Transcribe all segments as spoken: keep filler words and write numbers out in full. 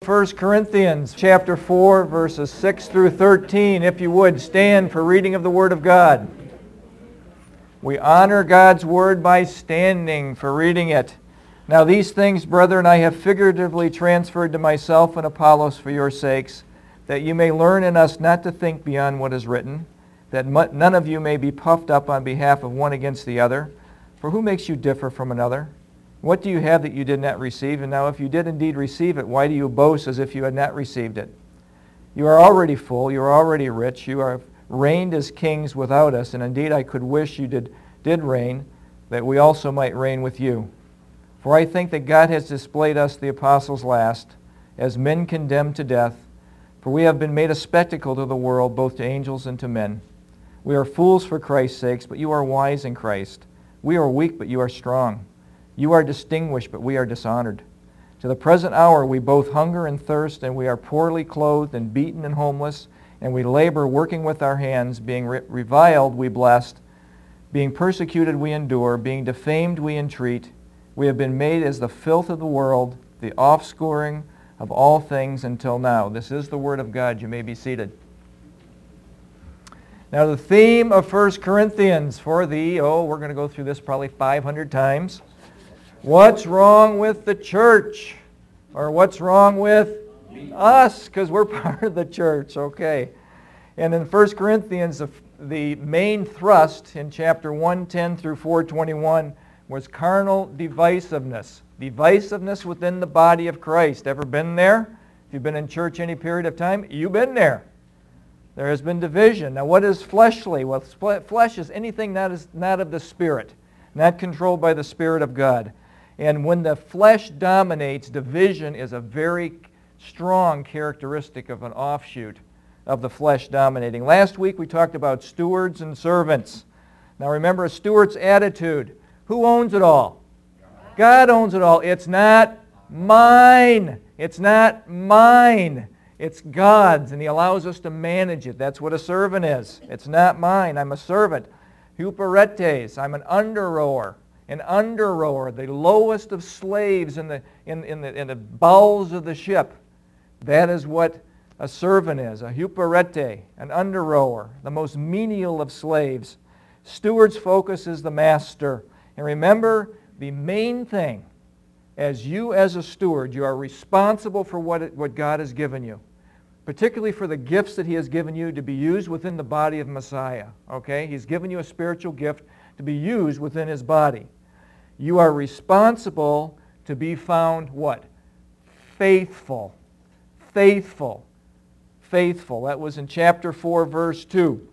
First Corinthians chapter four, verses six through thirteen. If you would, stand for reading of the Word of God. We honor God's Word by standing for reading it. Now these things, brethren, I have figuratively transferred to myself and Apollos for your sakes, that you may learn in us not to think beyond what is written, that none of you may be puffed up on behalf of one against the other. For who makes you differ from another? What do you have that you did not receive? And now if you did indeed receive it, why do you boast as if you had not received it? You are already full, you are already rich, you are reigned as kings without us, and indeed I could wish you did, did reign, that we also might reign with you. For I think that God has displayed us the apostles last, as men condemned to death, for we have been made a spectacle to the world, both to angels and to men. We are fools for Christ's sakes, but you are wise in Christ. We are weak, but you are strong. You are distinguished, but we are dishonored. To the present hour we both hunger and thirst, and we are poorly clothed and beaten and homeless, and we labor working with our hands, being re- reviled we blessed, being persecuted we endure, being defamed we entreat. We have been made as the filth of the world, the offscouring of all things until now. This is the Word of God. You may be seated. Now the theme of First Corinthians for the, oh, we're going to go through this probably five hundred times. What's wrong with the church? Or what's wrong with us? Because we're part of the church, okay. And in First Corinthians, the, the main thrust in chapter one ten through four twenty-one was carnal divisiveness. Divisiveness within the body of Christ. Ever been there? If you've been in church any period of time, you've been there. There has been division. Now what is fleshly? Well, flesh is anything that is not of the Spirit, not controlled by the Spirit of God. And when the flesh dominates, division is a very strong characteristic of an offshoot of the flesh dominating. Last week we talked about stewards and servants. Now remember a steward's attitude. Who owns it all? God owns it all. It's not mine. It's not mine. It's God's, and He allows us to manage it. That's what a servant is. It's not mine. I'm a servant. Huperetes. I'm an under-rower. An under-rower, the lowest of slaves in the, in, in, the, in the bowels of the ship. That is what a servant is, a huperete, an under-rower, the most menial of slaves. Steward's focus is the master. And remember, the main thing, as you as a steward, you are responsible for what, it, what God has given you, particularly for the gifts that He has given you to be used within the body of Messiah. Okay? He's given you a spiritual gift to be used within His body. You are responsible to be found what? Faithful. Faithful. Faithful. That was in chapter four, verse two.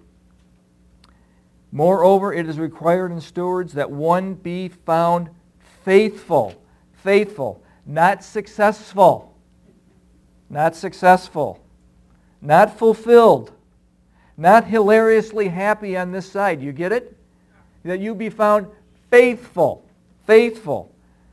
Moreover, it is required in stewards that one be found faithful. Faithful. Not successful. Not successful. Not fulfilled. Not hilariously happy on this side. You get it? That you be found faithful. Faithful.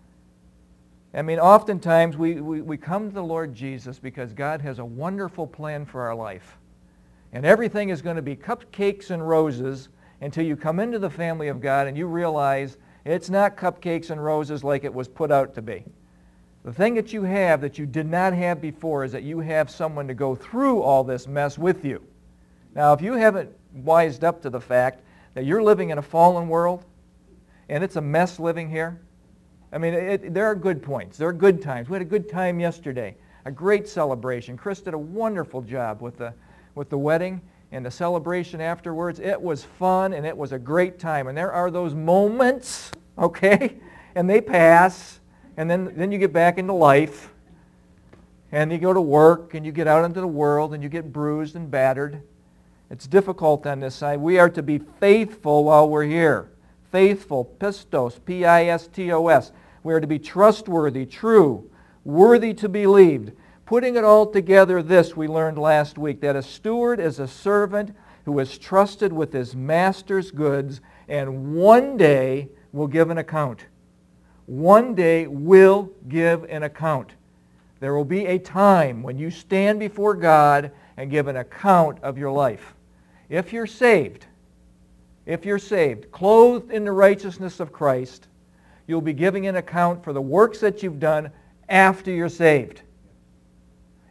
I mean, oftentimes we, we, we come to the Lord Jesus because God has a wonderful plan for our life. And everything is going to be cupcakes and roses until you come into the family of God and you realize it's not cupcakes and roses like it was put out to be. The thing that you have that you did not have before is that you have someone to go through all this mess with you. Now, if you haven't wised up to the fact that you're living in a fallen world, and it's a mess living here. I mean, it, there are good points. There are good times. We had a good time yesterday. A great celebration. Chris did a wonderful job with the, with the wedding and the celebration afterwards. It was fun, and it was a great time. And there are those moments, okay, and they pass, and then, then you get back into life, and you go to work, and you get out into the world, and you get bruised and battered. It's difficult on this side. We are to be faithful while we're here. Faithful, pistos, P I S T O S. We are to be trustworthy, true, worthy to be believed. Putting it all together, this we learned last week, that a steward is a servant who is trusted with his master's goods and one day will give an account. One day will give an account. There will be a time when you stand before God and give an account of your life. If you're saved, If you're saved, clothed in the righteousness of Christ, you'll be giving an account for the works that you've done after you're saved.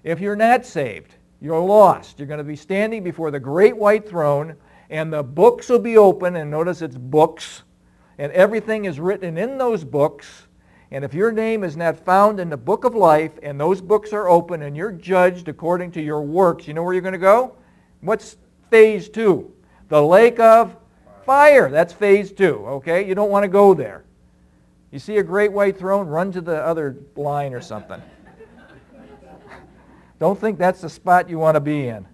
If you're not saved, you're lost. You're going to be standing before the great white throne, and the books will be open, and notice it's books, and everything is written in those books. And if your name is not found in the book of life, and those books are open, and you're judged according to your works, you know where you're going to go? What's phase two? The lake of fire. That's phase two, okay? You don't want to go there. You see a great white throne, run to the other line or something. Don't think that's the spot you want to be in.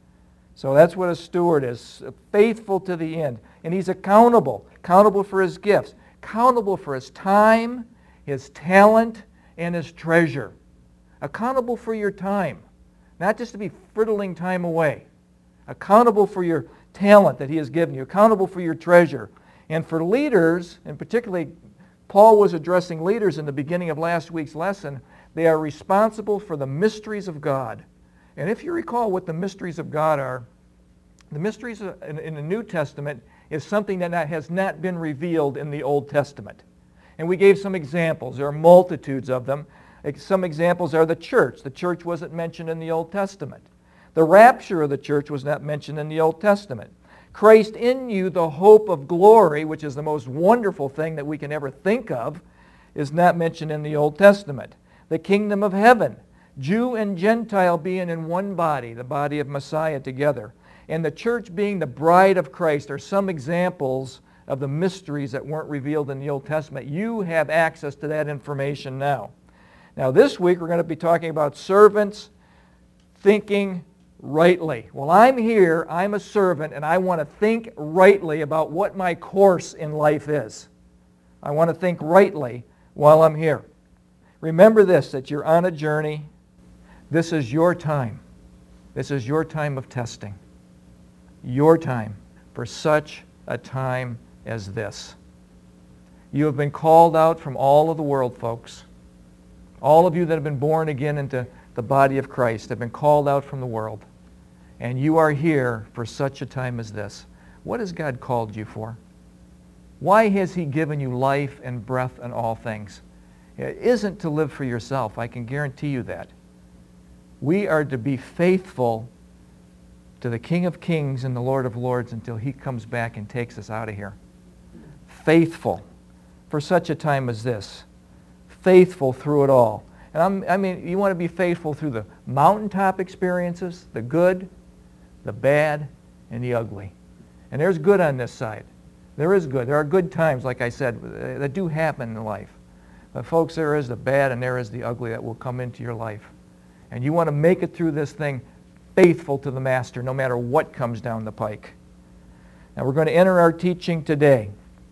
So that's what a steward is, faithful to the end. And he's accountable, accountable for his gifts, accountable for his time, his talent, and his treasure. Accountable for your time, not just to be frittling time away. Accountable for your talent that he has given you, accountable for your treasure. And for leaders, and particularly Paul was addressing leaders in the beginning of last week's lesson, they are responsible for the mysteries of God. And if you recall what the mysteries of God are, the mysteries in, in the New Testament is something that not, has not been revealed in the Old Testament. And we gave some examples. There are multitudes of them. Some examples are the church. The church wasn't mentioned in the Old Testament. The rapture of the church was not mentioned in the Old Testament. Christ in you, the hope of glory, which is the most wonderful thing that we can ever think of, is not mentioned in the Old Testament. The kingdom of heaven, Jew and Gentile being in one body, the body of Messiah together, and the church being the bride of Christ are some examples of the mysteries that weren't revealed in the Old Testament. You have access to that information now. Now this week we're going to be talking about servants thinking rightly. Well, I'm here, I'm a servant, and I want to think rightly about what my course in life is. I want to think rightly while I'm here. Remember this, that you're on a journey. This is your time. This is your time of testing. Your time for such a time as this. You have been called out from all of the world, folks. All of you that have been born again into the body of Christ have been called out from the world. And you are here for such a time as this. What has God called you for? Why has he given you life and breath and all things? It isn't to live for yourself. I can guarantee you that. We are to be faithful to the King of Kings and the Lord of Lords until he comes back and takes us out of here. Faithful for such a time as this. Faithful through it all. And I'm, I mean, you want to be faithful through the mountaintop experiences, the good, the bad, and the ugly. And there's good on this side. There is good. There are good times, like I said, that do happen in life. But folks, there is the bad and there is the ugly that will come into your life. And you want to make it through this thing faithful to the Master, no matter what comes down the pike. Now we're going to enter our teaching today.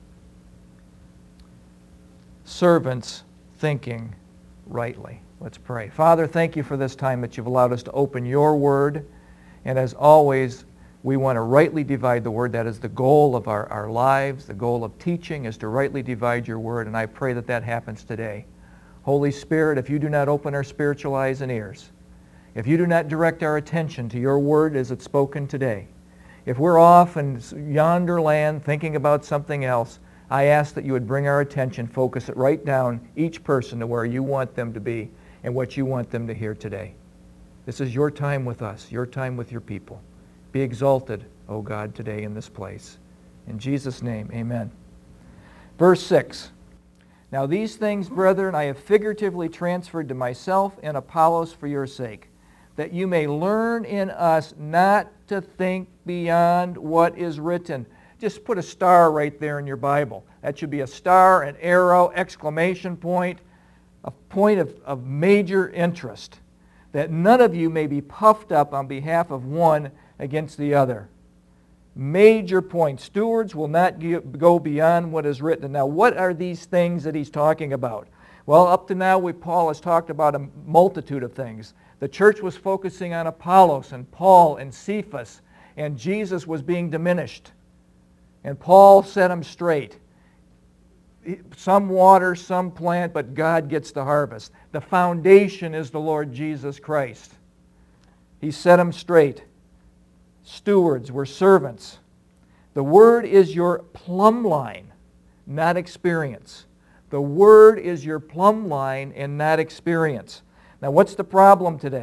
Servants thinking rightly. Let's pray. Father, thank you for this time that you've allowed us to open your word. And as always, we want to rightly divide the word. That is the goal of our, our lives. The goal of teaching is to rightly divide your word. And I pray that that happens today. Holy Spirit, if you do not open our spiritual eyes and ears, if you do not direct our attention to your word as it's spoken today, if we're off in yonder land thinking about something else, I ask that you would bring our attention, focus it right down, each person to where you want them to be and what you want them to hear today. This is your time with us, your time with your people. Be exalted, O God, today in this place. In Jesus' name, amen. Verse six. Now these things, brethren, I have figuratively transferred to myself and Apollos for your sake, that you may learn in us not to think beyond what is written. Just put a star right there in your Bible. That should be a star, an arrow, exclamation point, a point of, of major interest. That none of you may be puffed up on behalf of one against the other. Major point. Stewards will not go beyond what is written. Now, what are these things that he's talking about? Well, up to now, we, Paul has talked about a multitude of things. The church was focusing on Apollos and Paul and Cephas, and Jesus was being diminished. And Paul set them straight. Some water, some plant, but God gets the harvest. The foundation is the Lord Jesus Christ. He set them straight. Stewards, we're servants. The Word is your plumb line, not experience. The Word is your plumb line and not experience. Now, what's the problem today?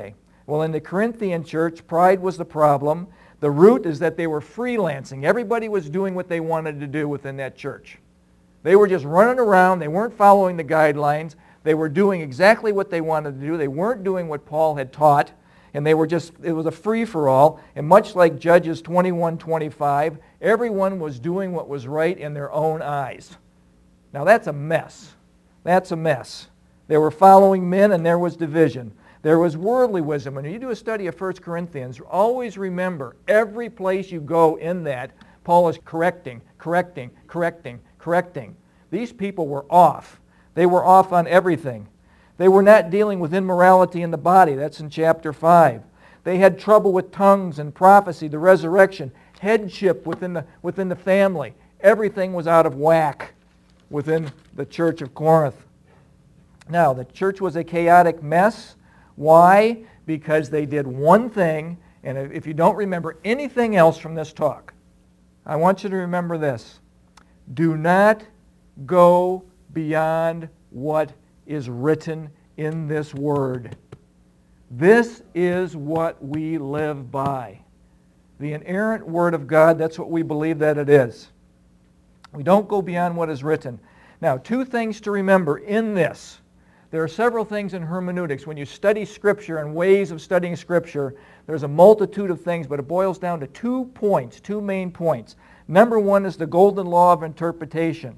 Well, in the Corinthian church, pride was the problem. The root is that they were freelancing. Everybody was doing what they wanted to do within that church. They were just running around. They weren't following the guidelines. They were doing exactly what they wanted to do. They weren't doing what Paul had taught. And they were just, it was a free-for-all. And much like Judges twenty-one twenty-five, everyone was doing what was right in their own eyes. Now that's a mess. That's a mess. They were following men, and there was division. There was worldly wisdom. When you do a study of First Corinthians, always remember, every place you go in that, Paul is correcting, correcting, correcting, correcting. These people were off. They were off on everything. They were not dealing with immorality in the body. That's in chapter five. They had trouble with tongues and prophecy, the resurrection, headship within the, within the family. Everything was out of whack within the church of Corinth. Now, the church was a chaotic mess. Why? Because they did one thing, and if you don't remember anything else from this talk, I want you to remember this. Do not go beyond what is written in this word. This is what we live by. The inerrant word of God, that's what we believe that it is. We don't go beyond what is written. Now, two things to remember in this. There are several things in hermeneutics. When you study Scripture and ways of studying Scripture, there's a multitude of things, but it boils down to two points, two main points. Number one is the golden law of interpretation.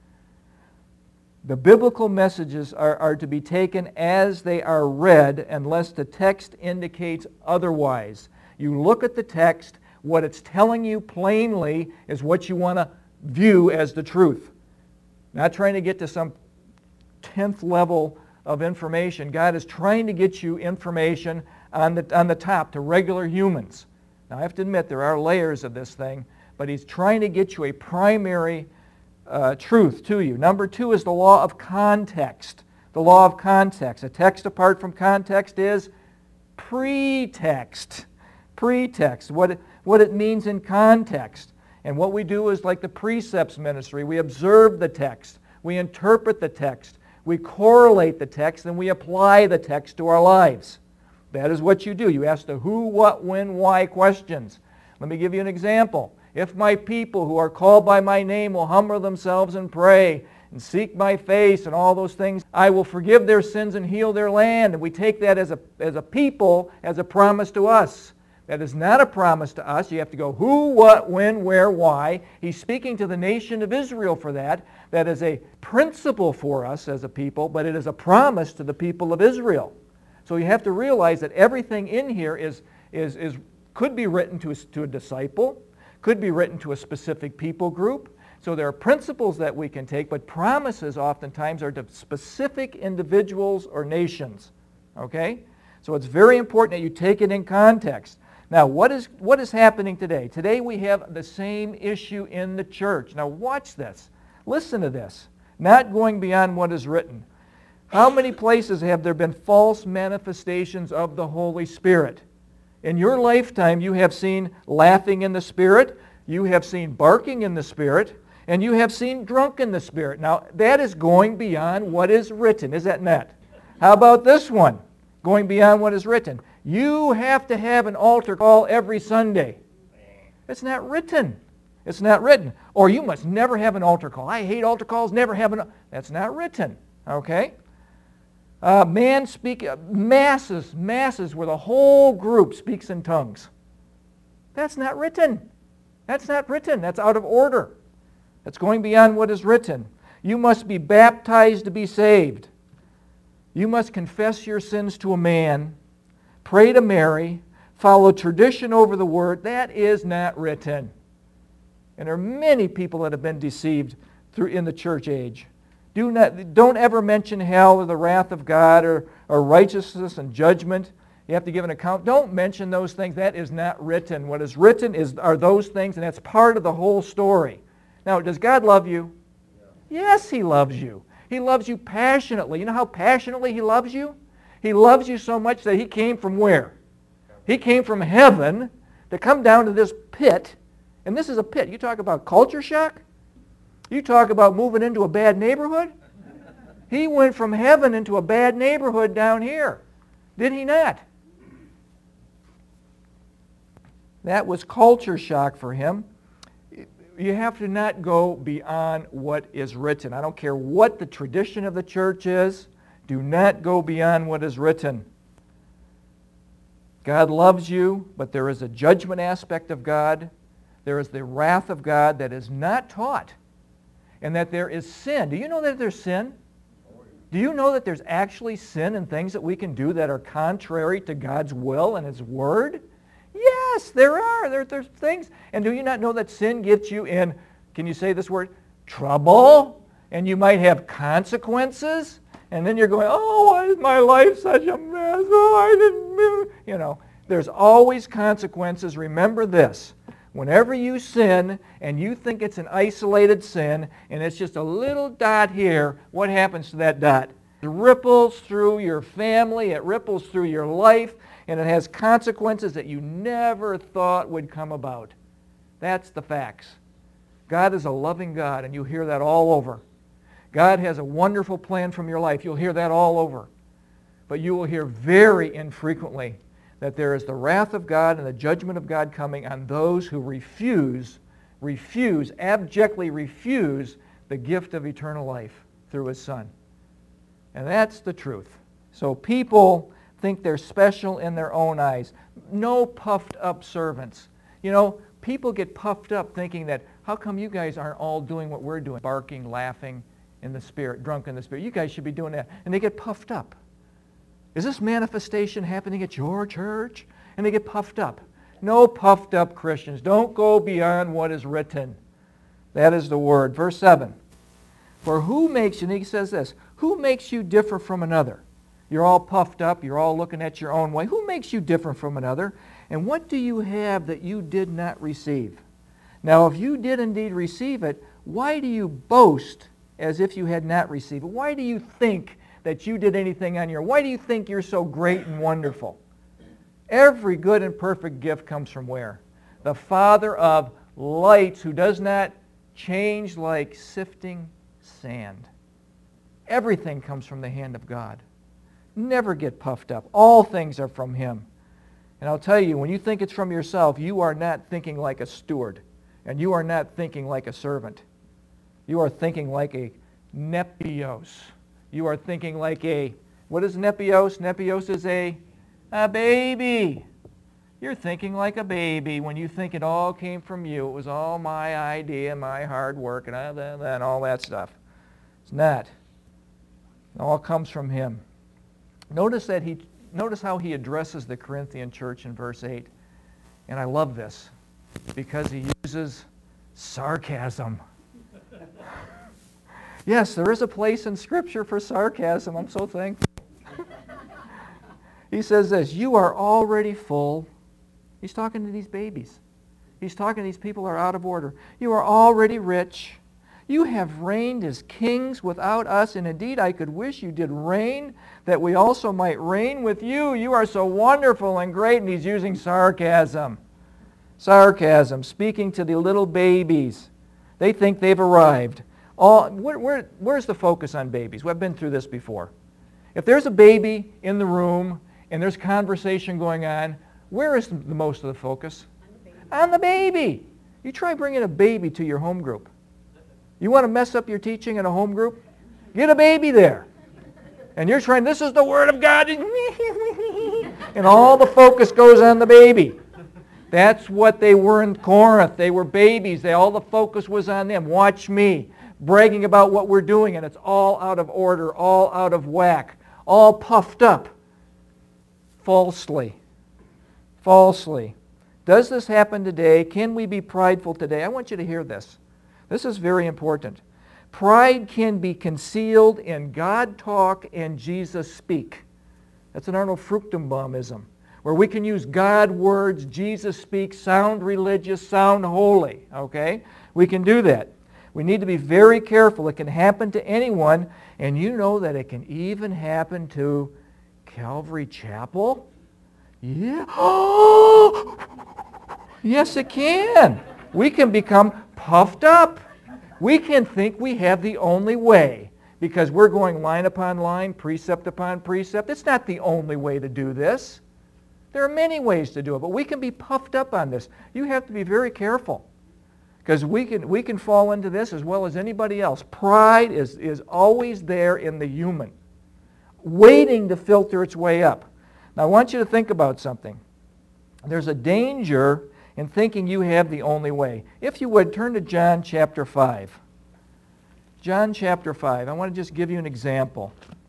The biblical messages are, are to be taken as they are read unless the text indicates otherwise. You look at the text, what it's telling you plainly is what you want to view as the truth. Not trying to get to some tenth level of information. God is trying to get you information on the, on the top to regular humans. Now I have to admit there are layers of this thing, but He's trying to get you a primary uh, truth to you. Number two is the law of context. The law of context. A text apart from context is pretext. Pretext. What it, what it means in context. And what we do is like the precepts ministry. We observe the text. We interpret the text. We correlate the text, and we apply the text to our lives. That is what you do. You ask the who, what, when, why questions. Let me give you an example. If my people who are called by my name will humble themselves and pray and seek my face and all those things, I will forgive their sins and heal their land. And we take that as a, as a people, as a promise to us. That is not a promise to us. You have to go who, what, when, where, why. He's speaking to the nation of Israel for that. That is a principle for us as a people, but it is a promise to the people of Israel. So you have to realize that everything in here is, is, is, could be written to a, to a disciple, could be written to a specific people group. So there are principles that we can take, but promises oftentimes are to specific individuals or nations. Okay? So it's very important that you take it in context. Now, what is, what is happening today? Today we have the same issue in the church. Now watch this. Listen to this. Not going beyond what is written. How many places have there been false manifestations of the Holy Spirit? In your lifetime you have seen laughing in the Spirit, you have seen barking in the Spirit, and you have seen drunk in the Spirit. Now that is going beyond what is written, is that not? How about this one? Going beyond what is written. You have to have an altar call every Sunday. It's not written. It's not written. Or you must never have an altar call. I hate altar calls, never have an... That's not written. Okay? Uh, man speak... Uh, masses, masses where the whole group speaks in tongues. That's not written. That's not written. That's out of order. That's going beyond what is written. You must be baptized to be saved. You must confess your sins to a man, pray to Mary, follow tradition over the word. That is not written. And there are many people that have been deceived through in the church age. Do not, don't ever mention hell or the wrath of God or, or righteousness and judgment. You have to give an account. Don't mention those things. That is not written. What is written is are those things, and that's part of the whole story. Now, does God love you? Yeah. Yes, He loves you. He loves you passionately. You know how passionately He loves you? He loves you so much that He came from where? He came from heaven to come down to this pit. And this is a pit. You talk about culture shock? You talk about moving into a bad neighborhood? He went from heaven into a bad neighborhood down here. Did He not? That was culture shock for him. You have to not go beyond what is written. I don't care what the tradition of the church is. Do not go beyond what is written. God loves you, but there is a judgment aspect of God. There is the wrath of God that is not taught. And that there is sin. Do you know that there's sin? Do you know that there's actually sin and things that we can do that are contrary to God's will and His Word? Yes, there are. There, there's things. And do you not know that sin gets you in, can you say this word, trouble? And you might have consequences. And then you're going, oh, why is my life such a mess? Oh, I didn't, you know. There's always consequences. Remember this. Whenever you sin and you think it's an isolated sin and it's just a little dot here, what happens to that dot? It ripples through your family, it ripples through your life, and it has consequences that you never thought would come about. That's the facts. God is a loving God, and you hear that all over. God has a wonderful plan from your life. You'll hear that all over. But you will hear very infrequently that there is the wrath of God and the judgment of God coming on those who refuse, refuse, abjectly refuse the gift of eternal life through His Son. And that's the truth. So people think they're special in their own eyes. No puffed up servants. You know, people get puffed up thinking that, how come you guys aren't all doing what we're doing? Barking, laughing in the Spirit, drunk in the Spirit. You guys should be doing that. And they get puffed up. Is this manifestation happening at your church? And they get puffed up. No puffed up Christians. Don't go beyond what is written. That is the word. Verse seven. For who makes you, and he says this, who makes you differ from another? You're all puffed up. You're all looking at your own way. Who makes you different from another? And what do you have that you did not receive? Now, if you did indeed receive it, why do you boast as if you had not received it? Why do you think that you did anything on your own? Why do you think you're so great and wonderful? Every good and perfect gift comes from where? The Father of lights, who does not change like sifting sand. Everything comes from the hand of God. Never get puffed up. All things are from Him. And I'll tell you, when you think it's from yourself, you are not thinking like a steward. And you are not thinking like a servant. You are thinking like a nepios. You are thinking like a, what is nepios? Nepios is a, a baby. You're thinking like a baby when you think it all came from you. It was all my idea, my hard work, and all that stuff. It's not. It all comes from Him. Notice that he, notice how he addresses the Corinthian church in verse eight. And I love this because he uses sarcasm. Yes, there is a place in Scripture for sarcasm. I'm so thankful. He says this, you are already full. He's talking to these babies. He's talking to these people who are out of order. You are already rich. You have reigned as kings without us, and indeed I could wish you did reign, that we also might reign with you. You are so wonderful and great. And he's using sarcasm. Sarcasm, speaking to the little babies. They think they've arrived. All, where, where, where's the focus on babies? We've been through this before. If there's a baby in the room and there's conversation going on, where is the most of the focus? On the baby. You try bringing a baby to your home group. You want to mess up your teaching in a home group? Get a baby there. And you're trying, this is the Word of God. And all the focus goes on the baby. That's what they were in Corinth. They were babies. They, all the focus was on them. Watch me. Bragging about what we're doing, and it's all out of order, all out of whack, all puffed up. Falsely. Falsely. Does this happen today? Can we be prideful today? I want you to hear this. This is very important. Pride can be concealed in God talk and Jesus speak. That's an Arnold Fruchtenbaumism, where we can use God words, Jesus speak, sound religious, sound holy. Okay? We can do that. We need to be very careful. It can happen to anyone, and you know that it can even happen to Calvary Chapel. Yeah. Oh! Yes, it can. We can become puffed up. We can think we have the only way because we're going line upon line, precept upon precept. It's not the only way to do this. There are many ways to do it, but we can be puffed up on this. You have to be very careful, because we can, we can fall into this as well as anybody else. Pride is, is always there in the human, waiting to filter its way up. Now I want you to think about something. There's a danger in thinking you have the only way. If you would, turn to John chapter five. John chapter five. I want to just give you an example.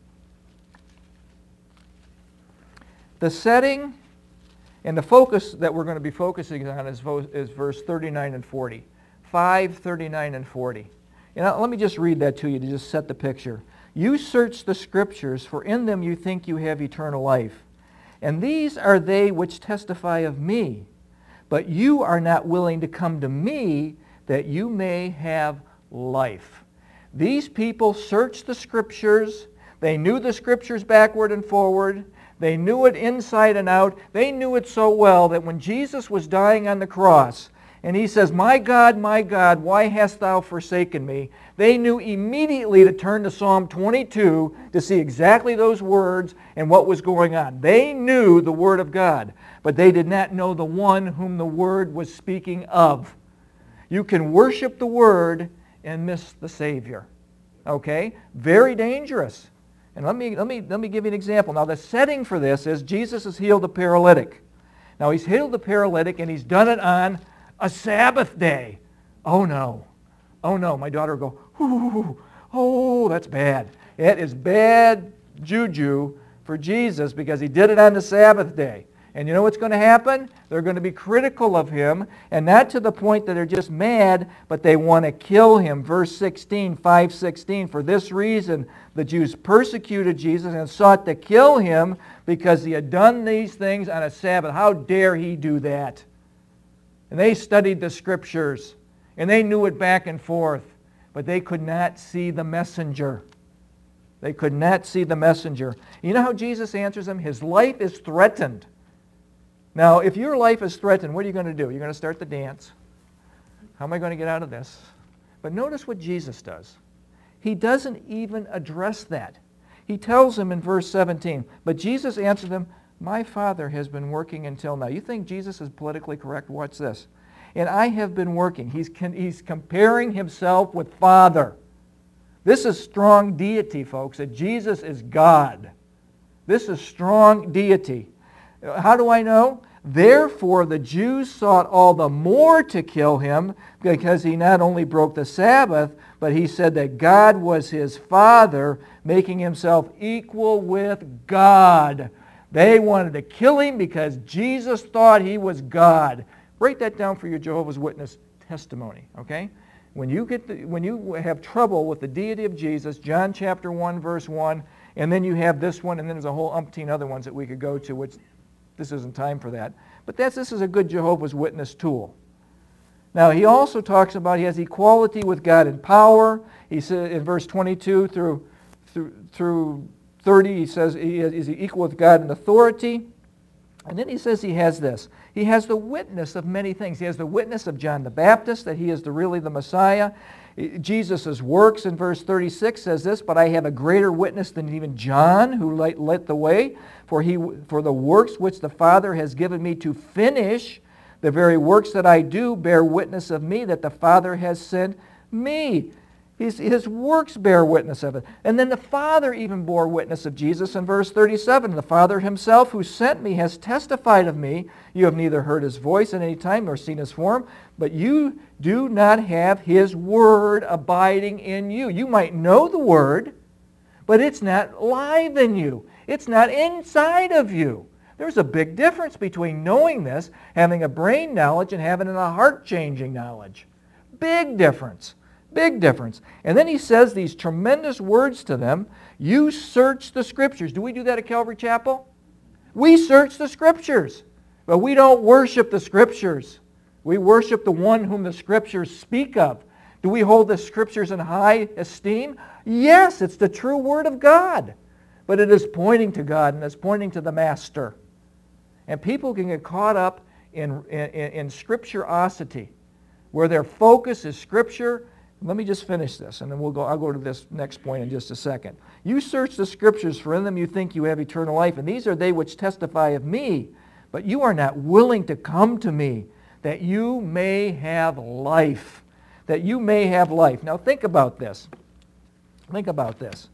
The setting and the focus that we're going to be focusing on is, is verse thirty-nine and forty. five, thirty-nine, and forty. You know, let me just read that to you to just set the picture. You search the Scriptures, for in them you think you have eternal life. And these are they which testify of me. But you are not willing to come to me that you may have life. These people searched the Scriptures. They knew the Scriptures backward and forward. They knew it inside and out. They knew it so well that when Jesus was dying on the cross, and he says, "My God, my God, why hast thou forsaken me?" They knew immediately to turn to Psalm twenty-two to see exactly those words and what was going on. They knew the Word of God, but they did not know the one whom the Word was speaking of. You can worship the Word and miss the Savior. Okay? Very dangerous. And let me, let me, let me give you an example. Now the setting for this is Jesus has healed a paralytic. Now he's healed the paralytic and he's done it on a Sabbath day. Oh no. Oh no. My daughter will go, ooh, oh, that's bad. It is bad juju for Jesus because he did it on the Sabbath day. And you know what's going to happen? They're going to be critical of him, and not to the point that they're just mad, but they want to kill him. Verse sixteen, five sixteen, for this reason the Jews persecuted Jesus and sought to kill him because he had done these things on a Sabbath. How dare he do that? And they studied the Scriptures, and they knew it back and forth, but they could not see the messenger. They could not see the messenger. You know how Jesus answers them? His life is threatened. Now, if your life is threatened, what are you going to do? You're going to start the dance. How am I going to get out of this? But notice what Jesus does. He doesn't even address that. He tells them in verse seventeen, but Jesus answered them, my Father has been working until now. You think Jesus is politically correct? Watch this. And I have been working. He's, he's comparing himself with Father. This is strong deity, folks, that Jesus is God. This is strong deity. How do I know? Therefore the Jews sought all the more to kill him because he not only broke the Sabbath, but he said that God was his Father, making himself equal with God. They wanted to kill him because Jesus thought he was God. Write that down for your Jehovah's Witness testimony, okay? When you, get the, when you have trouble with the deity of Jesus, John chapter one, verse one, and then you have this one, and then there's a whole umpteen other ones that we could go to, which this isn't time for that. But that's, this is a good Jehovah's Witness tool. Now, he also talks about he has equality with God in power. He said in verse twenty-two through, through, through thirty, he says he is equal with God in authority. And then he says he has this. He has the witness of many things. He has the witness of John the Baptist, that he is the, really the Messiah. Jesus' works in verse thirty-six says this, but I have a greater witness than even John, who lit, lit the way, for, he, for the works which the Father has given me to finish, the very works that I do bear witness of me, that the Father has sent me. His, his works bear witness of it. And then the Father even bore witness of Jesus in verse thirty-seven. The Father himself who sent me has testified of me. You have neither heard his voice at any time nor seen his form, but you do not have his word abiding in you. You might know the word, but it's not alive in you. It's not inside of you. There's a big difference between knowing this, having a brain knowledge, and having a heart-changing knowledge. Big difference. Big difference. And then he says these tremendous words to them. You search the Scriptures. Do we do that at Calvary Chapel? We search the Scriptures. But we don't worship the Scriptures. We worship the one whom the Scriptures speak of. Do we hold the Scriptures in high esteem? Yes, it's the true Word of God. But it is pointing to God and it's pointing to the Master. And people can get caught up in, in, in Scripturosity, where their focus is Scripture. Let me just finish this, and then we'll go, I'll go to this next point in just a second. You search the Scriptures, for in them you think you have eternal life, and these are they which testify of me. but you are not willing to come to me that you may have life. That you may have life. Now think about this. Think about this.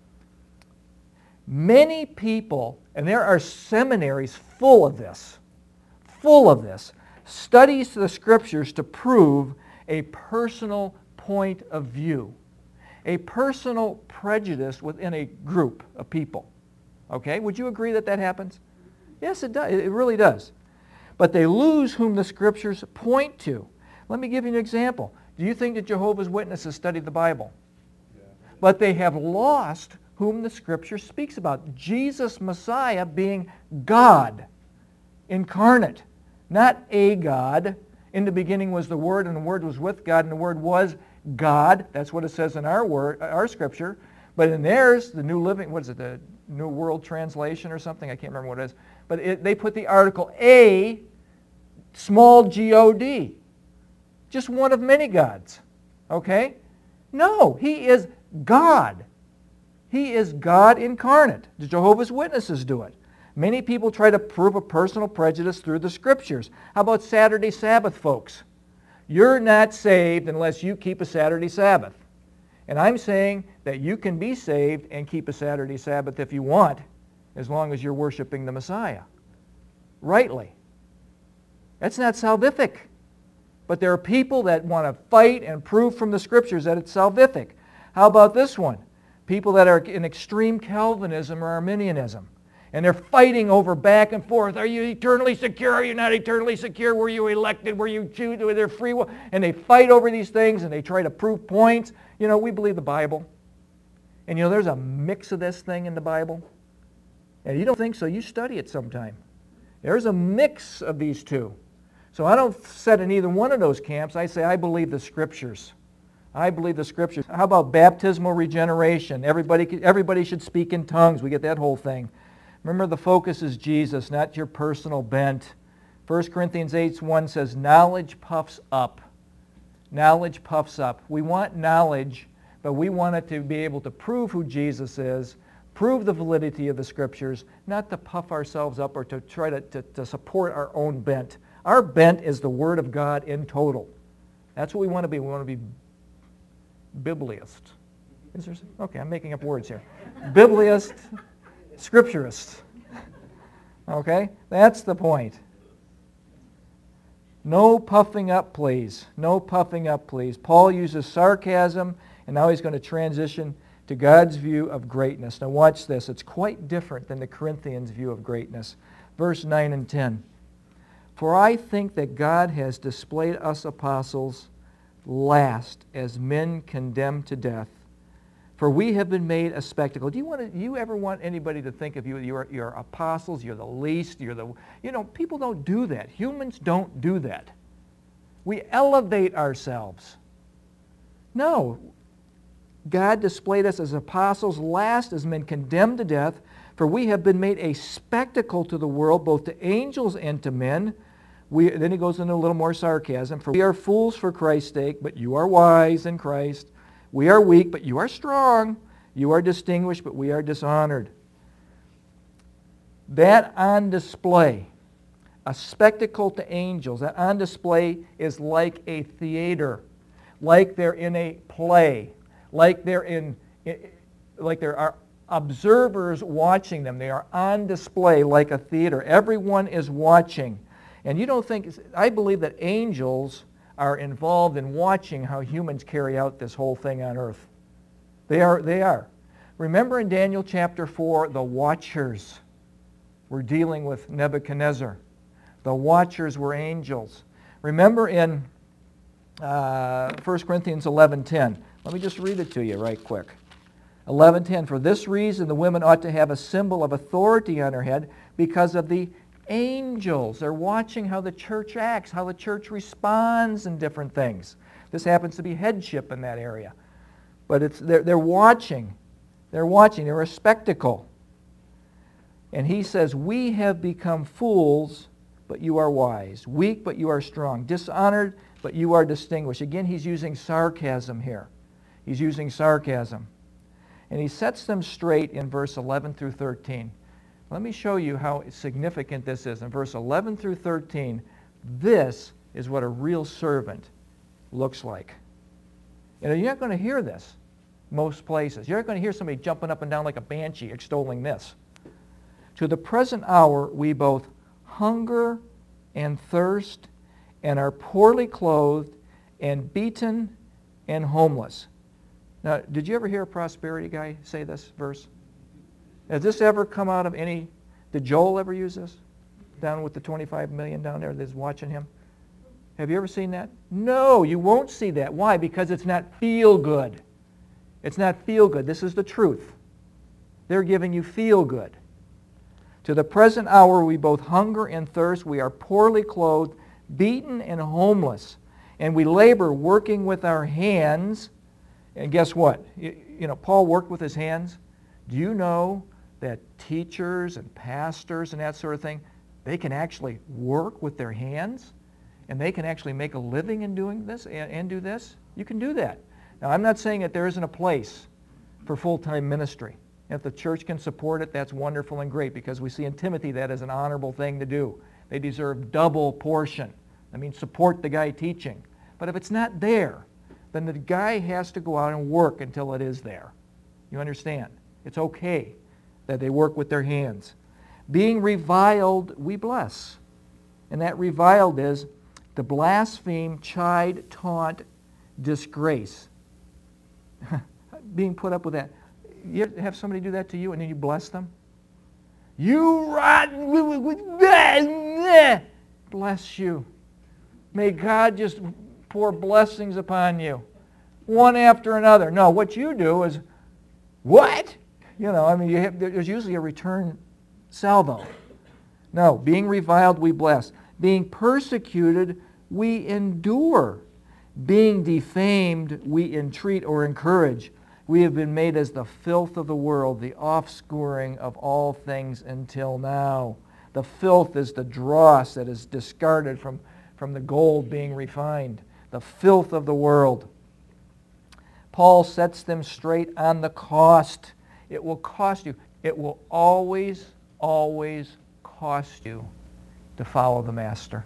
Many people, and there are seminaries full of this, full of this, studies the Scriptures to prove a personal point of view, a personal prejudice within a group of people. Okay? Would you agree that that happens? Yes, it does. It really does. But they lose whom the Scriptures point to. Let me give you an example. Do you think that Jehovah's Witnesses studied the Bible? Yeah. But they have lost whom the Scripture speaks about. Jesus, Messiah, being God incarnate, not a God. In the beginning was the Word, and the Word was with God, and the Word was God. That's what it says in our word, our Scripture. But in theirs, the New Living, what is it, the New World Translation or something? I can't remember what it is. But it, they put the article A, small G O D. Just one of many gods. Okay? No, he is God. He is God incarnate. The Jehovah's Witnesses do it. Many people try to prove a personal prejudice through the Scriptures. How about Saturday Sabbath, folks? You're not saved unless you keep a Saturday Sabbath. And I'm saying that you can be saved and keep a Saturday Sabbath if you want, as long as you're worshiping the Messiah rightly. That's not salvific. But there are people that want to fight and prove from the Scriptures that it's salvific. How about this one? People that are in extreme Calvinism or Arminianism. And they're fighting over back and forth. Are you eternally secure? Are you not eternally secure? Were you elected? Were you choose? Were there free will? And they fight over these things and they try to prove points. You know, we believe the Bible. And you know, there's a mix of this thing in the Bible. And you don't think so, you study it sometime. There's a mix of these two. So I don't set in either one of those camps. I say I believe the Scriptures. I believe the Scriptures. How about baptismal regeneration? Everybody, everybody should speak in tongues. We get that whole thing. Remember, the focus is Jesus, not your personal bent. First Corinthians eight one says, knowledge puffs up. Knowledge puffs up. We want knowledge, but we want it to be able to prove who Jesus is, prove the validity of the Scriptures, not to puff ourselves up or to try to, to, to support our own bent. Our bent is the Word of God in total. That's what we want to be. We want to be bibliist. Is there some? Okay, I'm making up words here. Bibliist, Scripturist. Okay? That's the point. No puffing up, please. No puffing up, please. Paul uses sarcasm, and now he's going to transition to God's view of greatness. Now watch this. It's quite different than the Corinthians' view of greatness. Verse nine and ten. For I think that God has displayed us apostles last as men condemned to death. For we have been made a spectacle. Do you want to, do you ever want anybody to think of you, you're, you're apostles, you're the least, you're the, you know, people don't do that. Humans don't do that. We elevate ourselves. No. God displayed us as apostles last as men condemned to death. For we have been made a spectacle to the world, both to angels and to men. We, then he goes into a little more sarcasm. For we are fools for Christ's sake, but you are wise in Christ. We are weak, but you are strong. You are distinguished, but we are dishonored. That on display, a spectacle to angels, that on display is like a theater, like they're in a play, like they're in, like there are observers watching them. They are on display like a theater. Everyone is watching. And you don't think, I believe that angels are involved in watching how humans carry out this whole thing on earth. They are. They are. Remember in Daniel chapter four, the watchers were dealing with Nebuchadnezzar. The watchers were angels. Remember in uh, First Corinthians eleven ten. Let me just read it to you right quick. eleven ten, for this reason the women ought to have a symbol of authority on her head because of the angels. They're watching how the church acts, how the church responds in different things. This happens to be headship in that area. But it's they're, they're watching. They're watching. They're a spectacle. And he says, we have become fools, but you are wise. Weak, but you are strong. Dishonored, but you are distinguished. Again, he's using sarcasm here. He's using sarcasm. And he sets them straight in verse eleven through thirteen. Let me show you how significant this is. In verse eleven through thirteen, this is what a real servant looks like. You know, you're not going to hear this most places. You're not going to hear somebody jumping up and down like a banshee extolling this. To the present hour we both hunger and thirst and are poorly clothed and beaten and homeless. Now, did you ever hear a prosperity guy say this verse? Has this ever come out of any, did Joel ever use this? Down with the twenty-five million down there that's watching him? Have you ever seen that? No, you won't see that. Why? Because it's not feel good. It's not feel good. This is the truth. They're giving you feel good. To the present hour we both hunger and thirst. We are poorly clothed, beaten and homeless. And we labor working with our hands. And guess what? You, you know, Paul worked with his hands. Do you know that teachers and pastors and that sort of thing, they can actually work with their hands? And they can actually make a living in doing this and, and do this? You can do that. Now, I'm not saying that there isn't a place for full-time ministry. If the church can support it, that's wonderful and great, because we see in Timothy that as an honorable thing to do. They deserve double portion. I mean, support the guy teaching. But if it's not there, then the guy has to go out and work until it is there. You understand? It's okay that they work with their hands. Being reviled, we bless. And that reviled is to blaspheme, chide, taunt, disgrace. Being put up with that. You ever have somebody do that to you and then you bless them? You rotten, bless you. May God just pour blessings upon you, one after another. No, what you do is, what? You know, I mean, you have, there's usually a return salvo. No, being reviled, we bless. Being persecuted, we endure. Being defamed, we entreat or encourage. We have been made as the filth of the world, the offscouring of all things until now. The filth is the dross that is discarded from, from the gold being refined. The filth of the world. Paul sets them straight on the cost. It will cost you. It will always, always cost you to follow the Master.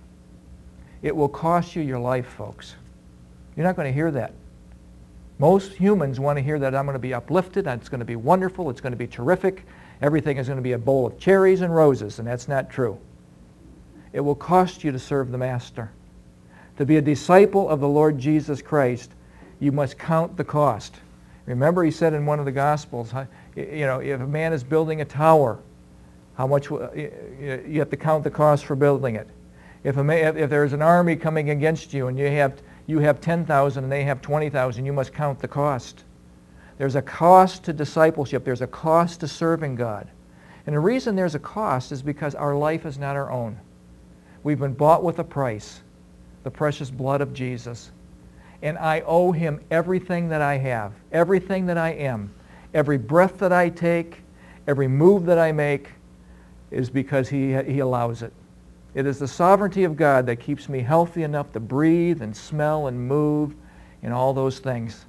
It will cost you your life, folks. You're not going to hear that. Most humans want to hear that I'm going to be uplifted, and it's going to be wonderful, it's going to be terrific, everything is going to be a bowl of cherries and roses, and that's not true. It will cost you to serve the Master. To be a disciple of the Lord Jesus Christ, you must count the cost. Remember, he said in one of the Gospels, you know, if a man is building a tower, how much you have to count the cost for building it. If a man, if there's an army coming against you and you have you have ten thousand and they have twenty thousand, you must count the cost. There's a cost to discipleship. There's a cost to serving God. And the reason there's a cost is because our life is not our own. We've been bought with a price, the precious blood of Jesus. And I owe him everything that I have, everything that I am. Every breath that I take, every move that I make is because he, he allows it. It is the sovereignty of God that keeps me healthy enough to breathe and smell and move and all those things.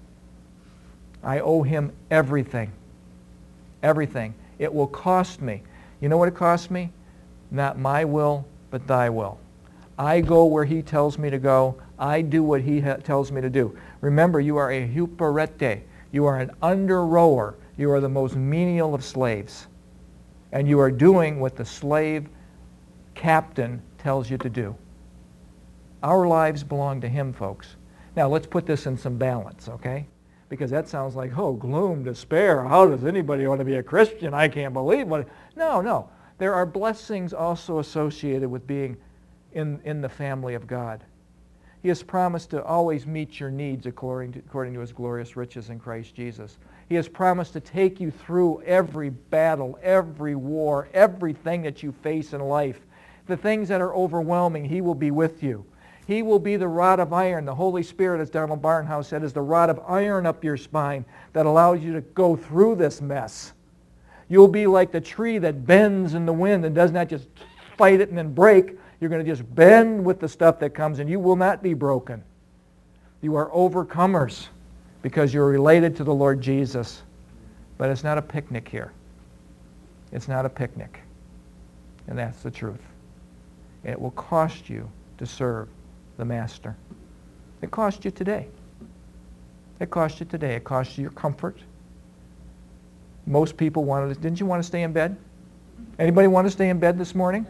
I owe him everything. Everything. It will cost me. You know what it costs me? Not my will, but thy will. I go where he tells me to go. I do what he ha- tells me to do. Remember, you are a huparete. You are an under-rower. You are the most menial of slaves. And you are doing what the slave captain tells you to do. Our lives belong to him, folks. Now, let's put this in some balance, okay? Because that sounds like, oh, gloom, despair. How does anybody want to be a Christian? I can't believe what... No, no. There are blessings also associated with being in, in the family of God. He has promised to always meet your needs according to, according to his glorious riches in Christ Jesus. He has promised to take you through every battle, every war, everything that you face in life. The things that are overwhelming, he will be with you. He will be the rod of iron. The Holy Spirit, as Donald Barnhouse said, is the rod of iron up your spine that allows you to go through this mess. You'll be like the tree that bends in the wind and does not just fight it and then break. You're going to just bend with the stuff that comes, and you will not be broken. You are overcomers because you're related to the Lord Jesus. But it's not a picnic here. It's not a picnic. And that's the truth. It will cost you to serve the Master. It cost you today. It cost you today. It cost you your comfort. Most people wanted to, didn't you want to stay in bed? Anybody want to stay in bed this morning?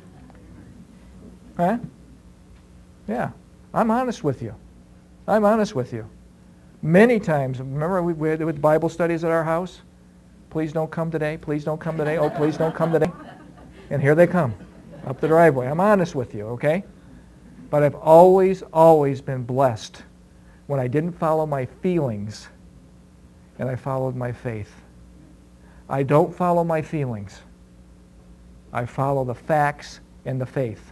Huh? Yeah. I'm honest with you. I'm honest with you. Many times, remember we, we had with Bible studies at our house? Please don't come today. Please don't come today. Oh, please don't come today. And here they come, up the driveway. I'm honest with you, okay? But I've always, always been blessed when I didn't follow my feelings and I followed my faith. I don't follow my feelings. I follow the facts and the faith.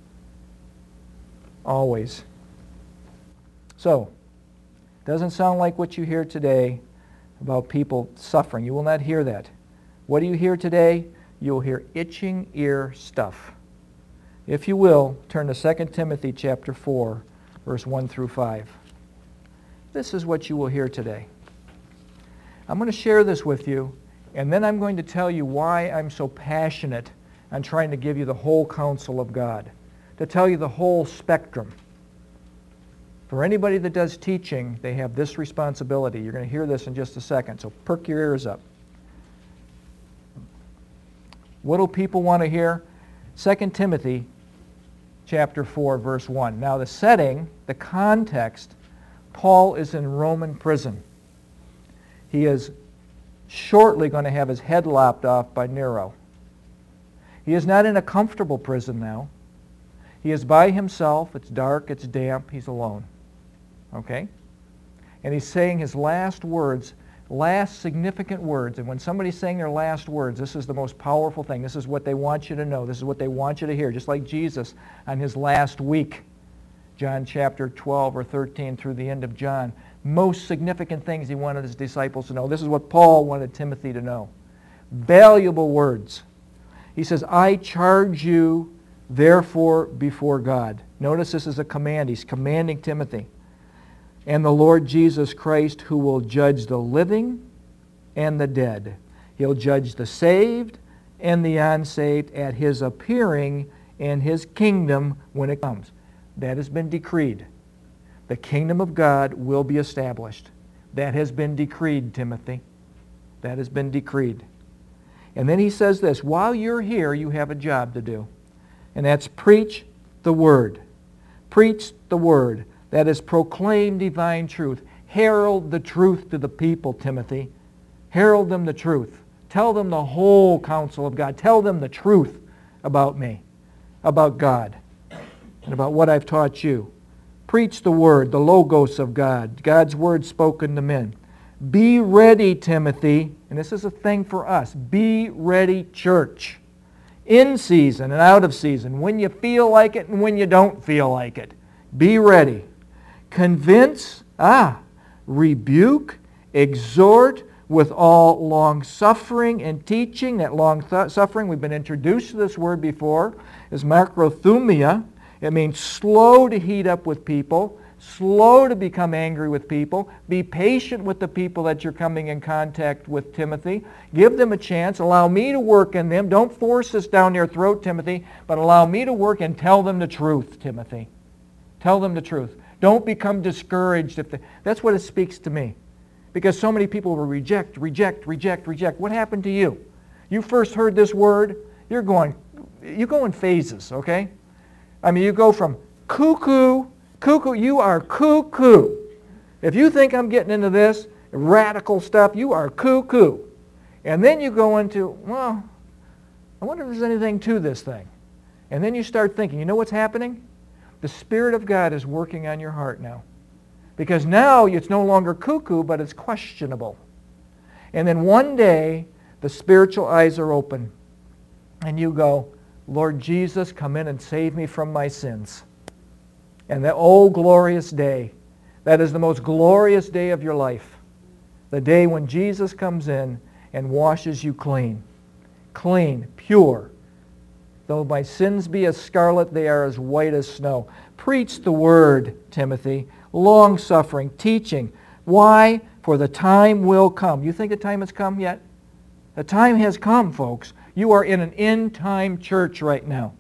Always. So, doesn't sound like what you hear today about people suffering. You will not hear that. What do you hear today? You'll hear itching ear stuff. If you will, turn to Second Timothy chapter four, verse one through five. This is what you will hear today. I'm going to share this with you, and then I'm going to tell you why I'm so passionate on trying to give you the whole counsel of God, to tell you the whole spectrum. For anybody that does teaching, they have this responsibility. You're going to hear this in just a second, so perk your ears up. What do people want to hear? Second Timothy chapter four, verse one. Now the setting, the context, Paul is in Roman prison. He is shortly going to have his head lopped off by Nero. He is not in a comfortable prison now. He is by himself. It's dark. It's damp. He's alone. Okay? And he's saying his last words, last significant words. And when somebody's saying their last words, this is the most powerful thing. This is what they want you to know. This is what they want you to hear. Just like Jesus on his last week, John chapter twelve or thirteen through the end of John. Most significant things he wanted his disciples to know. This is what Paul wanted Timothy to know. Valuable words. He says, I charge you therefore before God. Notice this is a command. He's commanding Timothy. And the Lord Jesus Christ, who will judge the living and the dead. He'll judge the saved and the unsaved at his appearing in his kingdom when it comes. That has been decreed. The kingdom of God will be established. That has been decreed, Timothy. That has been decreed. And then he says this, while you're here, you have a job to do. And that's preach the word. Preach the word. That is proclaim divine truth. Herald the truth to the people, Timothy. Herald them the truth. Tell them the whole counsel of God. Tell them the truth about me, about God, and about what I've taught you. Preach the word, the logos of God, God's word spoken to men. Be ready, Timothy, and this is a thing for us. Be ready, church. In season and out of season, when you feel like it and when you don't feel like it. Be ready. Convince, ah, rebuke, exhort with all long-suffering and teaching. That long-suffering, we've been introduced to this word before, is macrothumia. It means slow to heat up with people, slow to become angry with people. Be patient with the people that you're coming in contact with, Timothy. Give them a chance. Allow me to work in them. Don't force this down their throat, Timothy, but allow me to work and tell them the truth, Timothy. Tell them the truth. Don't become discouraged. If they, that's what it speaks to me. Because so many people will reject, reject, reject, reject. What happened to you? You first heard this word, you're going, you go in phases, okay? I mean, you go from cuckoo, cuckoo, you are cuckoo. If you think I'm getting into this radical stuff, you are cuckoo. And then you go into, well, I wonder if there's anything to this thing. And then you start thinking, you know what's happening? The Spirit of God is working on your heart now. Because now it's no longer cuckoo, but it's questionable. And then one day, the spiritual eyes are open. And you go, Lord Jesus, come in and save me from my sins. And that, oh, glorious day. That is the most glorious day of your life. The day when Jesus comes in and washes you clean. Clean, pure. Though my sins be as scarlet, they are as white as snow. Preach the word, Timothy. Long-suffering, teaching. Why? For the time will come. You think the time has come yet? The time has come, folks. You are in an end-time church right now.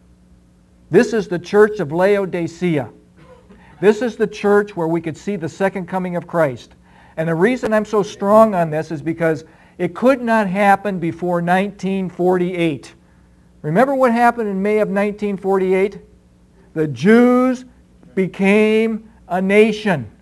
This is the church of Laodicea. This is the church where we could see the second coming of Christ. And the reason I'm so strong on this is because it could not happen before nineteen forty-eight. Remember what happened in May of nineteen forty-eight? The Jews became a nation.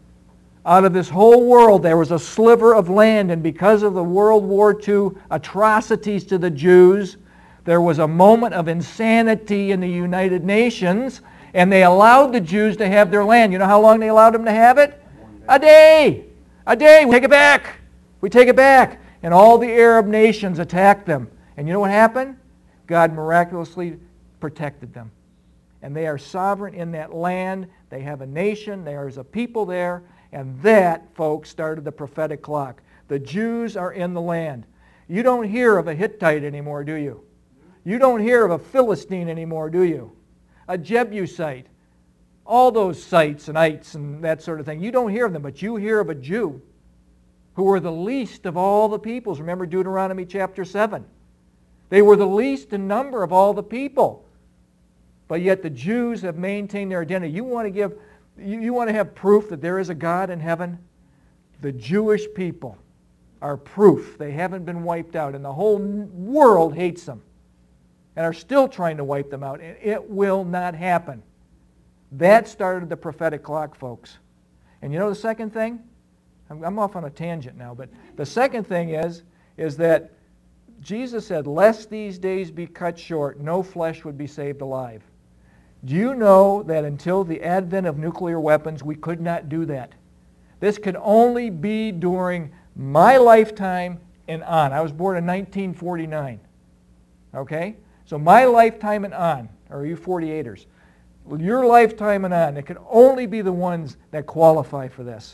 Out of this whole world, there was a sliver of land, and because of the World War Two atrocities to the Jews, there was a moment of insanity in the United Nations, and they allowed the Jews to have their land. You know how long they allowed them to have it? A day! A day! We take it back! We take it back! And all the Arab nations attacked them. And you know what happened? God miraculously protected them. And they are sovereign in that land. They have a nation. There is a people there. And that, folks, started the prophetic clock. The Jews are in the land. You don't hear of a Hittite anymore, do you? You don't hear of a Philistine anymore, do you? A Jebusite. All those sites and ites and that sort of thing. You don't hear of them, but you hear of a Jew who were the least of all the peoples. Remember Deuteronomy chapter seven. They were the least in number of all the people. But yet the Jews have maintained their identity. You want to give, you, you want to have proof that there is a God in heaven? The Jewish people are proof. They haven't been wiped out, and the whole world hates them and are still trying to wipe them out. And it will not happen. That started the prophetic clock, folks. And you know the second thing? I'm, I'm off on a tangent now, but the second thing is, is that Jesus said, lest these days be cut short, no flesh would be saved alive. Do you know that until the advent of nuclear weapons, we could not do that? This could only be during my lifetime and on. I was born in nineteen forty-nine. Okay? So my lifetime and on, or you forty-eighters, your lifetime and on, it can only be the ones that qualify for this.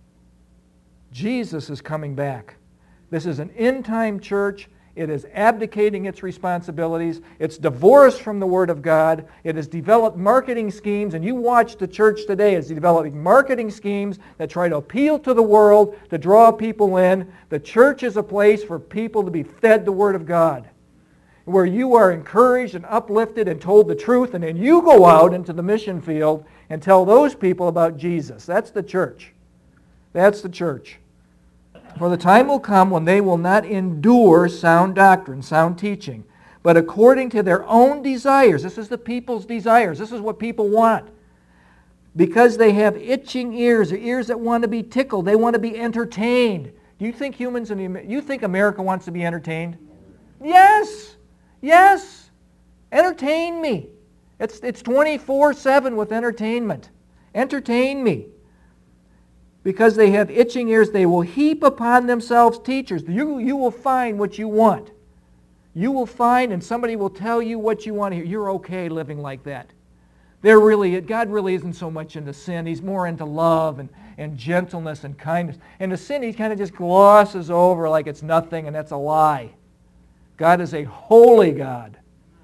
Jesus is coming back. This is an end-time church. It is abdicating its responsibilities. It's divorced from the Word of God. It has developed marketing schemes, and you watch the church today. It's developing marketing schemes that try to appeal to the world, to draw people in. The church is a place for people to be fed the Word of God, where you are encouraged and uplifted and told the truth, and then you go out into the mission field and tell those people about Jesus. That's the church. That's the church. For the time will come when they will not endure sound doctrine, sound teaching, but according to their own desires. This is the people's desires. This is what people want. Because they have itching ears, or ears that want to be tickled. They want to be entertained. Do you think humans in the, you think America wants to be entertained? Yes. Yes. Entertain me. It's, it's twenty-four seven with entertainment. Entertain me. Because they have itching ears, they will heap upon themselves teachers. You, you will find what you want. You will find, and somebody will tell you what you want to hear. You're okay living like that. They're really, God really isn't so much into sin. He's more into love and, and gentleness and kindness. And the sin, he kind of just glosses over like it's nothing, and that's a lie. God is a holy God.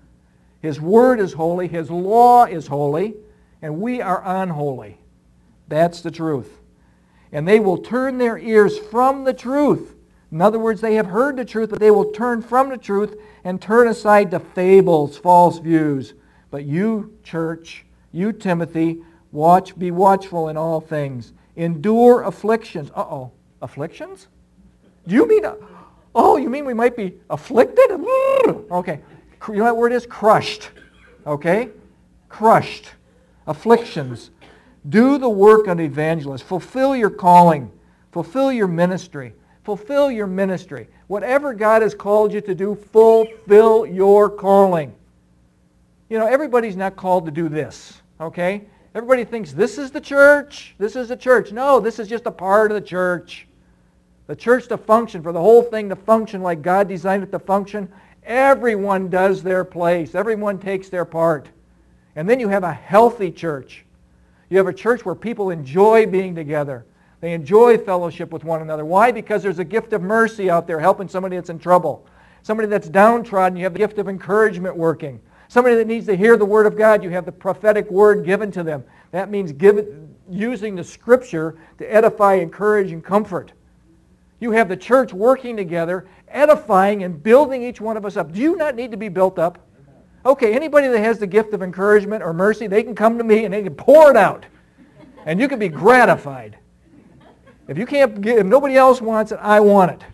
His Word is holy. His law is holy. And we are unholy. That's the truth. And they will turn their ears from the truth. In other words, they have heard the truth, but they will turn from the truth and turn aside to fables, false views. But you, church, you, Timothy, watch, be watchful in all things. Endure afflictions. Uh-oh. Afflictions? Do you mean, oh, you mean we might be afflicted? Okay. You know what word is? Crushed. Okay? Crushed. Afflictions. Do the work of an evangelist. Fulfill your calling. Fulfill your ministry. Fulfill your ministry. Whatever God has called you to do, fulfill your calling. You know, everybody's not called to do this, okay? Everybody thinks this is the church. This is the church. No, this is just a part of the church. The church to function, for the whole thing to function like God designed it to function, everyone does their place. Everyone takes their part. And then you have a healthy church. You have a church where people enjoy being together. They enjoy fellowship with one another. Why? Because there's a gift of mercy out there helping somebody that's in trouble. Somebody that's downtrodden, you have the gift of encouragement working. Somebody that needs to hear the Word of God, you have the prophetic word given to them. That means give it, using the Scripture to edify, encourage, and comfort. You have the church working together, edifying and building each one of us up. Do you not need to be built up? Okay, anybody that has the gift of encouragement or mercy, they can come to me and they can pour it out. And you can be gratified. If you can't give, if nobody else wants it, I want it.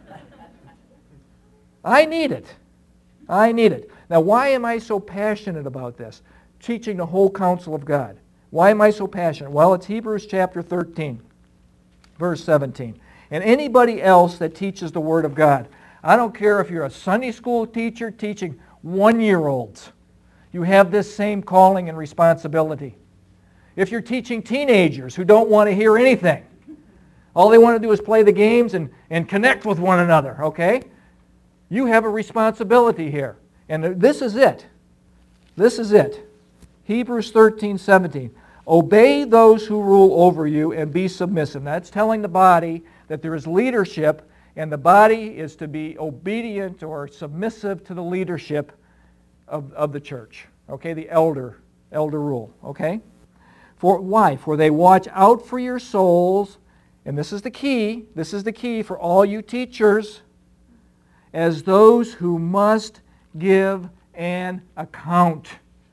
I need it. I need it. Now, why am I so passionate about this? Teaching the whole counsel of God. Why am I so passionate? Well, it's Hebrews chapter thirteen, verse seventeen. And anybody else that teaches the Word of God, I don't care if you're a Sunday school teacher teaching one-year-olds, you have this same calling and responsibility. If you're teaching teenagers who don't want to hear anything, all they want to do is play the games and, and connect with one another, okay? You have a responsibility here. And this is it. This is it. Hebrews thirteen seventeen. Obey those who rule over you and be submissive. Now, that's telling the body that there is leadership, and the body is to be obedient or submissive to the leadership of, of the church. Okay, the elder, elder rule. Okay? For why? For they watch out for your souls, and this is the key, this is the key for all you teachers, as those who must give an account.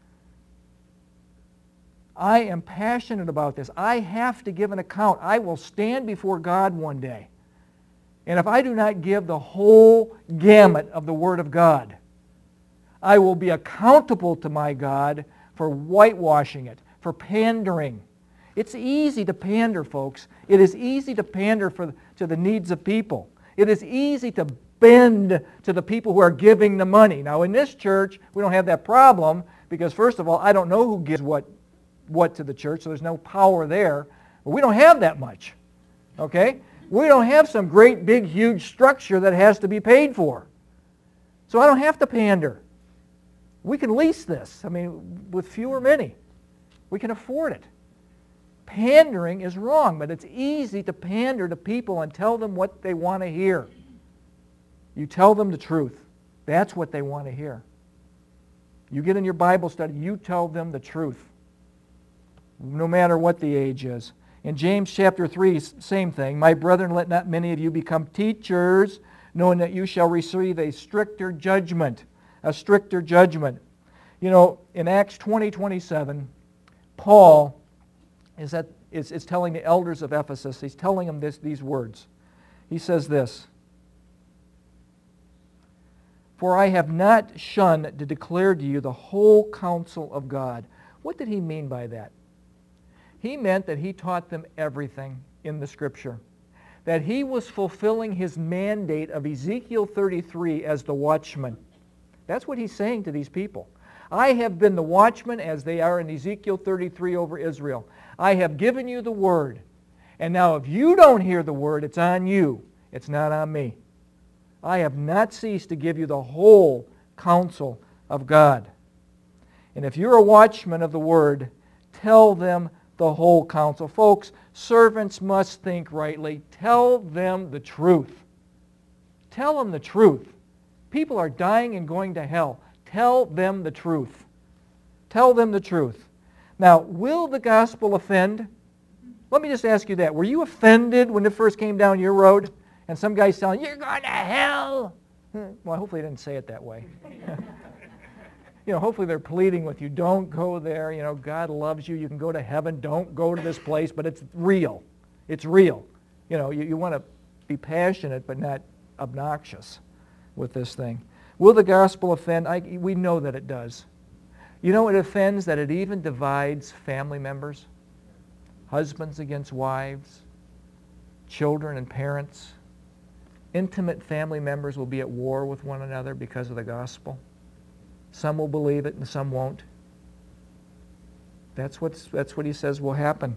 I am passionate about this. I have to give an account. I will stand before God one day. And if I do not give the whole gamut of the Word of God, I will be accountable to my God for whitewashing it, for pandering. It's easy to pander, folks. It is easy to pander for, to the needs of people. It is easy to bend to the people who are giving the money. Now, in this church, we don't have that problem because, first of all, I don't know who gives what what to the church, so there's no power there. But we don't have that much, okay? We don't have some great, big, huge structure that has to be paid for. So I don't have to pander. We can lease this, I mean, with few or many. We can afford it. Pandering is wrong, but it's easy to pander to people and tell them what they want to hear. You tell them the truth. That's what they want to hear. You get in your Bible study, you tell them the truth, no matter what the age is. In James chapter three, same thing. My brethren, let not many of you become teachers, knowing that you shall receive a stricter judgment. A stricter judgment. You know, in Acts twenty twenty-seven, Paul is, at, is, is telling the elders of Ephesus, he's telling them this, these words. He says this, for I have not shunned to declare to you the whole counsel of God. What did he mean by that? He meant that he taught them everything in the Scripture. That he was fulfilling his mandate of Ezekiel thirty-three as the watchman. That's what he's saying to these people. I have been the watchman as they are in Ezekiel thirty-three over Israel. I have given you the Word. And now if you don't hear the Word, it's on you. It's not on me. I have not ceased to give you the whole counsel of God. And if you're a watchman of the Word, tell them the whole counsel. Folks, servants must think rightly. Tell them the truth. Tell them the truth. People are dying and going to hell. Tell them the truth. Tell them the truth. Now, will the gospel offend? Let me just ask you that. Were you offended when it first came down your road and some guy's telling you, you're going to hell? Well, hopefully they didn't say it that way. You know, hopefully they're pleading with you, don't go there, you know, God loves you, you can go to heaven, don't go to this place, but it's real. It's real. You know, you, you want to be passionate but not obnoxious with this thing. Will the gospel offend? I, we know that it does. You know it offends that it even divides family members, husbands against wives, children and parents. Intimate family members will be at war with one another because of the gospel. Some will believe it and some won't. That's, what's, that's what he says will happen.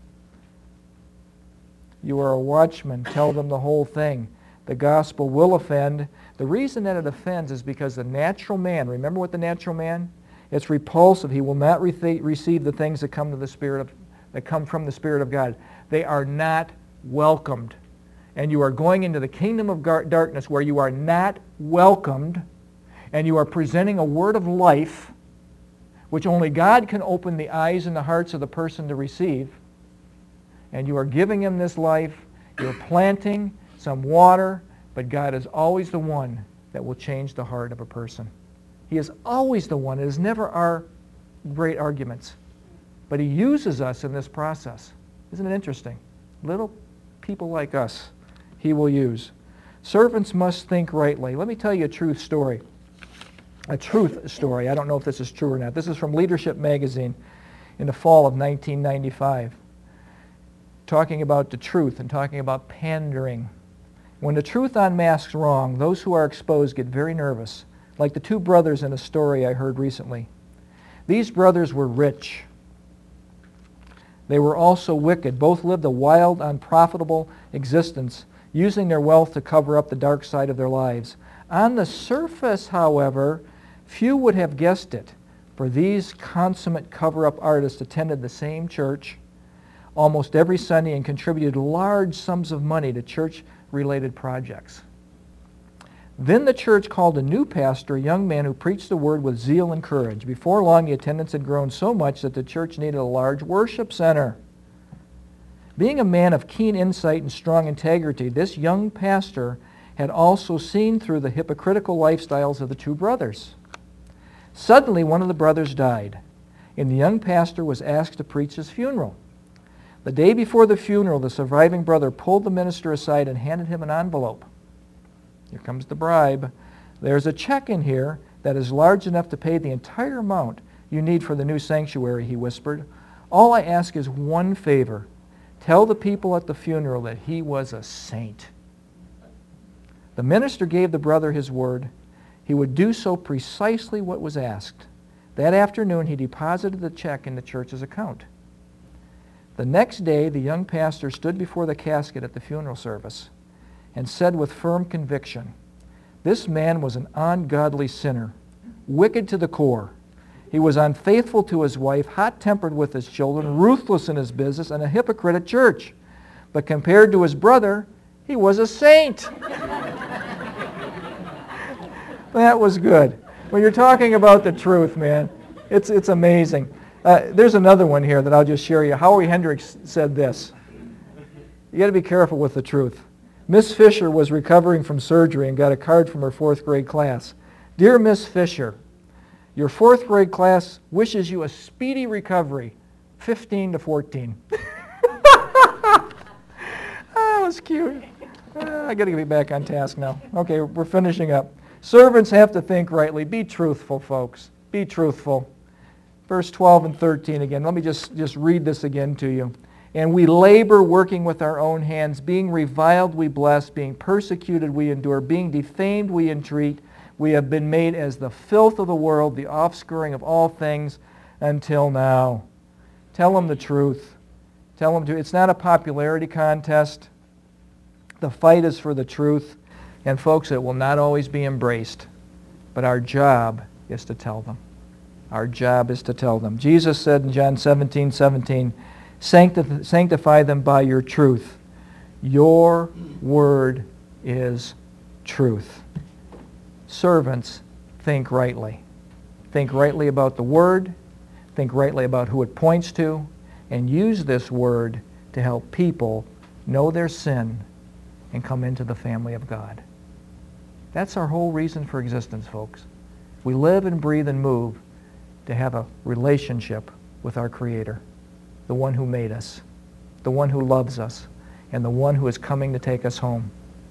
You are a watchman. Tell them the whole thing. The gospel will offend. The reason that it offends is because the natural man, remember what the natural man? It's repulsive. He will not re- receive the things that come to the Spirit of, that come from the Spirit of God. They are not welcomed. And you are going into the kingdom of gar- darkness where you are not welcomed, and you are presenting a word of life which only God can open the eyes and the hearts of the person to receive. And you are giving him this life. You're planting some water, but God is always the one that will change the heart of a person. He is always the one. It is never our great arguments. But He uses us in this process. Isn't it interesting? Little people like us, He will use. Servants must think rightly. Let me tell you a truth story. A truth story. I don't know if this is true or not. This is from Leadership Magazine in the fall of nineteen ninety-five. Talking about the truth and talking about pandering. When the truth unmasks wrong, those who are exposed get very nervous, like the two brothers in a story I heard recently. These brothers were rich. They were also wicked. Both lived a wild, unprofitable existence, using their wealth to cover up the dark side of their lives. On the surface, however, few would have guessed it, for these consummate cover-up artists attended the same church almost every Sunday and contributed large sums of money to church-related projects. Then the church called a new pastor, a young man who preached the word with zeal and courage. Before long, the attendance had grown so much that the church needed a large worship center. Being a man of keen insight and strong integrity, this young pastor had also seen through the hypocritical lifestyles of the two brothers. Suddenly, one of the brothers died, and the young pastor was asked to preach his funeral. The day before the funeral, the surviving brother pulled the minister aside and handed him an envelope. Here comes the bribe. There's a check in here that is large enough to pay the entire amount you need for the new sanctuary, he whispered. All I ask is one favor. Tell the people at the funeral that he was a saint. The minister gave the brother his word. He would do so precisely what was asked. That afternoon, he deposited the check in the church's account. The next day, the young pastor stood before the casket at the funeral service and said with firm conviction, "This man was an ungodly sinner, wicked to the core. He was unfaithful to his wife, hot-tempered with his children, ruthless in his business, and a hypocrite at church. But compared to his brother, he was a saint." That was good. When you're talking about the truth, man, it's, it's amazing. Uh, there's another one here that I'll just share you. Howie Hendricks said this. You got to be careful with the truth. Miss Fisher was recovering from surgery and got a card from her fourth grade class. "Dear Miss Fisher, your fourth grade class wishes you a speedy recovery, fifteen to fourteen. That was cute. Uh, I got to get back on task now. Okay, we're finishing up. Servants have to think rightly. Be truthful, folks. Be truthful. Verse twelve and thirteen again. Let me just, just read this again to you. "And we labor working with our own hands. Being reviled, we bless. Being persecuted, we endure. Being defamed, we entreat. We have been made as the filth of the world, the offscouring of all things until now." Tell them the truth. Tell them to. It's not a popularity contest. The fight is for the truth. And folks, it will not always be embraced. But our job is to tell them. Our job is to tell them. Jesus said in John seventeen seventeen, Sanctif- sanctify them by your truth. Your word is truth. Servants, think rightly. Think rightly about the word. Think rightly about who it points to. And use this word to help people know their sin and come into the family of God. That's our whole reason for existence, folks. We live and breathe and move to have a relationship with our Creator, the one who made us, the one who loves us, and the one who is coming to take us home.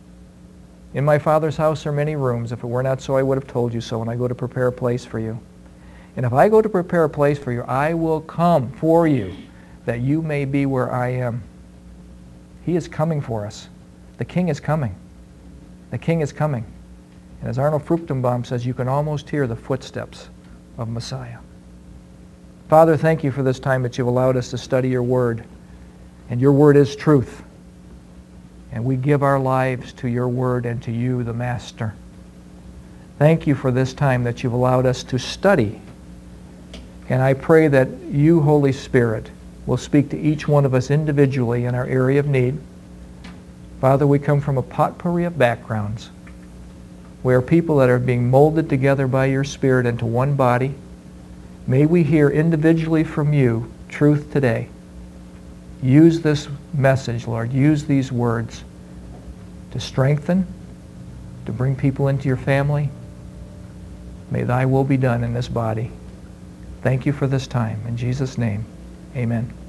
In my Father's house are many rooms. If it were not so, I would have told you so, and I go to prepare a place for you. And if I go to prepare a place for you, I will come for you, that you may be where I am. He is coming for us. The King is coming. The King is coming. And as Arnold Fruchtenbaum says, you can almost hear the footsteps of Messiah. Father, thank you for this time that you've allowed us to study your word. And your word is truth. And we give our lives to your word and to you, the Master. Thank you for this time that you've allowed us to study. And I pray that you, Holy Spirit, will speak to each one of us individually in our area of need. Father, we come from a potpourri of backgrounds. We are people that are being molded together by your Spirit into one body. May we hear individually from you truth today. Use this message, Lord. Use these words to strengthen, to bring people into your family. May thy will be done in this body. Thank you for this time. In Jesus' name, amen.